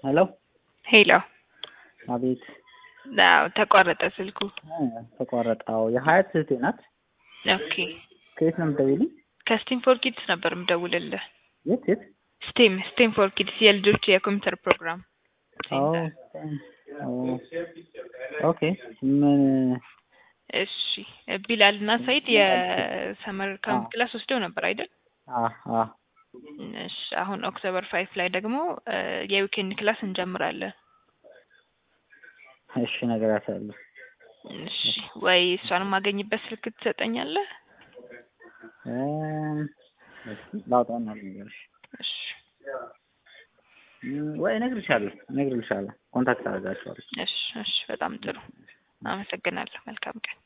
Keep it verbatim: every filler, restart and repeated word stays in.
ሄሎ ሄሎ አቤት። አዎ ተቋረጠ ስልኩ። ተቋረጠው። የሀያት እህቴ ናት። ኦኬ ከየት ነው የምትደውይልኝ? ከስቲም ፎር ኪድስ ነበር የምደውልልህ። የት የት? ስቲም ስቲም ፎር ኪድስ የልጆች የኮምፒውተር ፕሮግራም። አዎ ኦኬ። ምን? እሺ ቢላል እና ሰይድ የሰመር ካምፕ ክላስ ወስደው ነበር አይደል? አህ አህ እሺ አሁን ኦክቶበር ፋይቭ ላይ ደግሞ የዊኬንድ ክላስ እንጀምራለን። እሺ እነግራታለሁ። እሺ ወይ እሷን ማገኝበት ስልክ ትሰጠኛለህ? እም እሺ ላውጣና ልንገርሽ። እሺ ወይ እነግርሻለሁ እነግርልሻለሁ ኮንታክት አደርጋችኋለሁ። እሺ እሺ በጣም ጥሩ አመሰግናለሁ። መልካም ቀን።